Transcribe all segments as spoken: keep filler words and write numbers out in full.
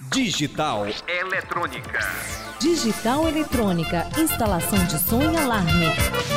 Digital Eletrônica. Digital Eletrônica, instalação de som e alarme.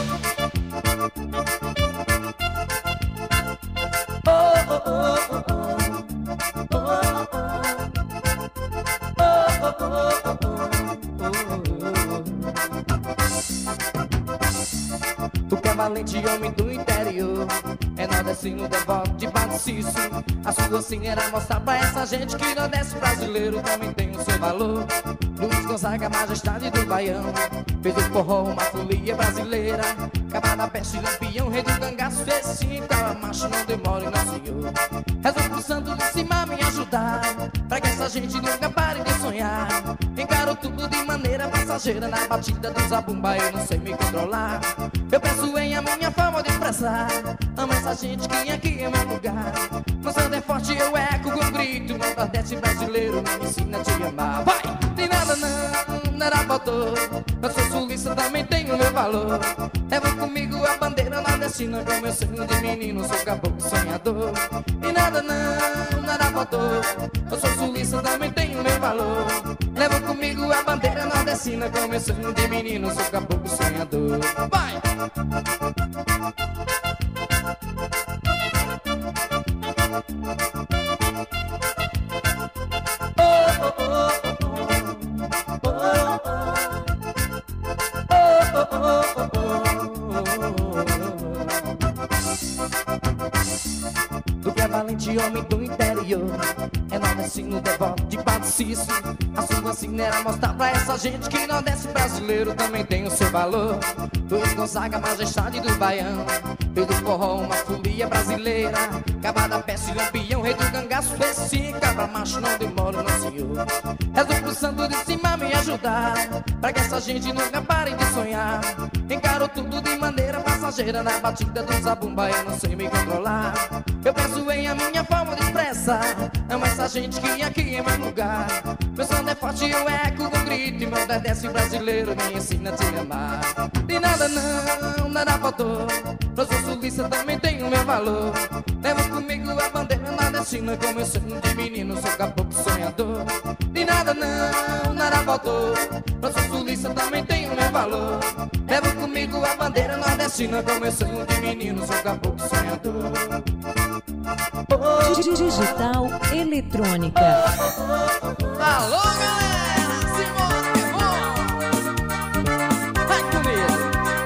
Tu que é valente homem do interior, é nordestino, devoto de Patrocício. A sua sim era mostrar pra essa gente que nordeste brasileiro também tem o seu valor. Luiz Gonzaga, majestade do Baião, fez do forró uma folia brasileira. Caba da peste, lampião, rei do cangaço, fez sim, cara macho, não demore, não senhor. Rezo pro santo de cima me ajudar, pra que essa gente nunca pare de sonhar. Encaro tudo de maneira passageira, na batida do zabumba eu não sei me controlar. Eu penso em a minha forma de expressar, amo essa gente que aqui é meu lugar. Meu santo é forte, eu eco com grito, meu nordeste brasileiro me ensina a te amar. Vai! Tem nada não, nada faltou, eu sou sulista, também tenho meu valor. Leva comigo a bandeira nordestina, com meu sonho de menino, sou caboclo sonhador. E nada não, nada faltou, eu sou sulista, também tenho meu valor. Leva comigo a bandeira nordestina, com meu sonho de menino, sou caboclo sonhador. Vai! Tu que é valente homem do interior, é nordestino, devoto de Patrocício. A sua sina era mostrar pra essa gente que nordeste brasileiro também tem o seu valor. Luiz Gonzaga, majestade do Baião, fez do forró uma folia brasileira. Caba da peste, lampião, rei do cangaço, fez sim, cabra macho, não demora, não senhor. Rezo pro santo de cima me ajudar, pra que essa gente nunca pare de sonhar. Encaro tudo de maneira passageira, na batida do zabumba eu não sei me controlar. Eu penso em a minha forma de expressar, amo essa gente que aqui é meu lugar. Meu som é forte, eu eco com grito, e meu nordeste brasileiro me ensina a te amar. De nada não, nada faltou, eu sou sulista, também tenho meu valor. Leva comigo a bandeira nordestina, com meu sonho de menino, sou caboclo sonhador. De nada não, nada faltou, eu sou sulista, também tenho meu valor. Leva comigo a bandeira nordestina, com meu sonho de menino, sou caboclo sonhador. Digital Eletrônica. Alô, galera! Simbora, que é bom! Vai comigo!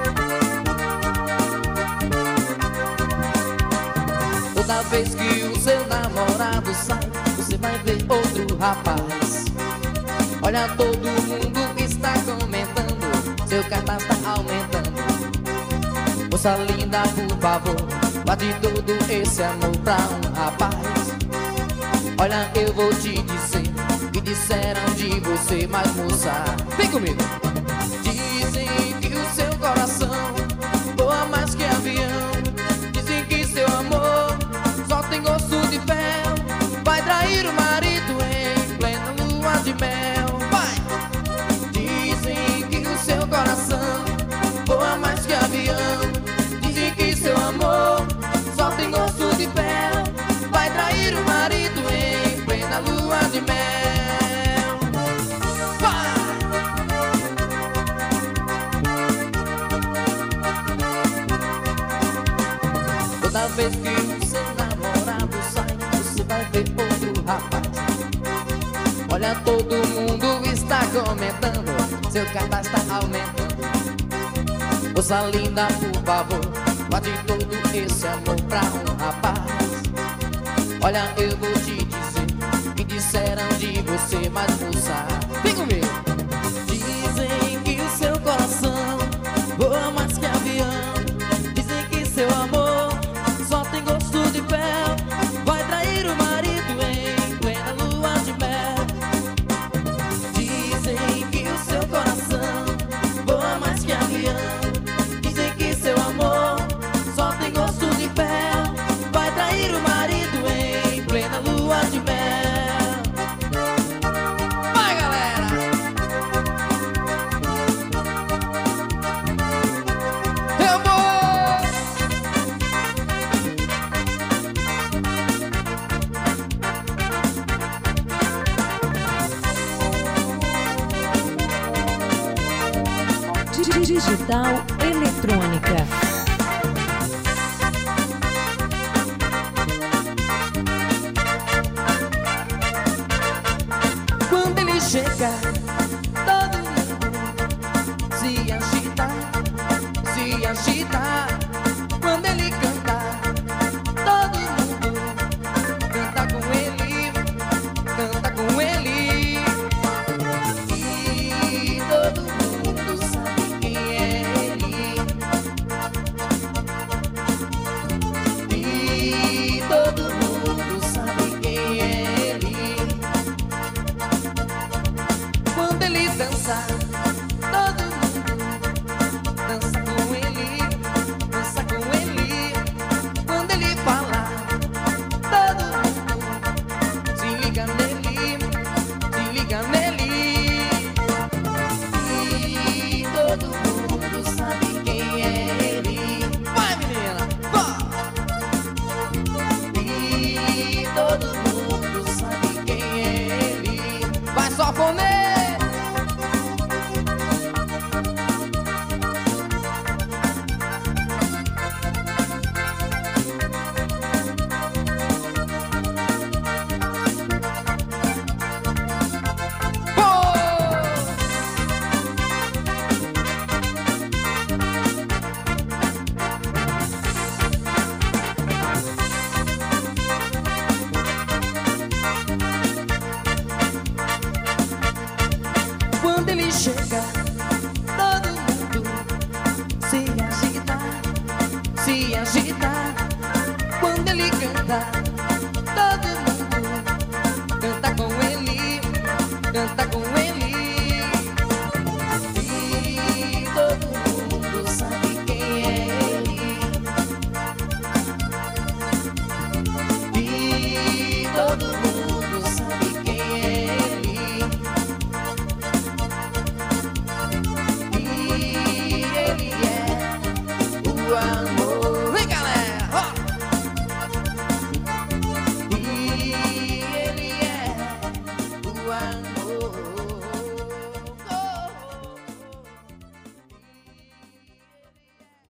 Toda vez que o seu namorado sai, você vai ver outro rapaz. Olha, todo mundo está comentando, seu cartaz está aumentando. Moça linda, por favor, guarde todo esse amor pra um rapaz. Olha, eu vou te dizer que disseram de você, mas moça, vem comigo. Dizem que o seu coração voa mais que avião. Dizem que seu amor só tem gosto de fel. Vai trair o marido em plena lua de mel. Vai! Dizem que o seu coração voa mais que avião. Dizem que seu amor só tem gosto de fel. Vai trair o marido em plena lua de mel. Vai! Toda vez que o seu namorado sai, você vai ver outro rapaz. Olha, todo mundo está comentando, seu cartaz está aumentando. Moça linda, por favor, guarde todo esse amor pra um rapaz. Olha, eu vou te dizer que disseram de você, mas moça, vem comigo. Dizem que o seu coração voa mais que avião. Dizem que seu amor só tem gosto de fel. Vai trair o marido em plena lua de mel. Dizem que o seu coração voa mais que avião. Dizem que seu amor só tem gosto de fel. Vai trair o marido em plena lua de mel. Vai, galera! Digital Eletrônica. Quando ele chega, todo mundo se agita, se agita. Quando ele canta, todo mundo canta com ele, canta com ele. E todo mundo sabe quem é ele. E todo mundo sabe quem é ele. Quando ele dança, todo mundo dança com ele, dança com ele. Quando ele fala, todo mundo se liga nele, se liga nele. E todo mundo sabe quem é ele. Vai, menina, vai! E todo mundo sabe quem é ele. Vai, só comer! Quando ele chega, todo mundo se agita, se agita. Quando ele canta, todo mundo canta com ele, canta com ele.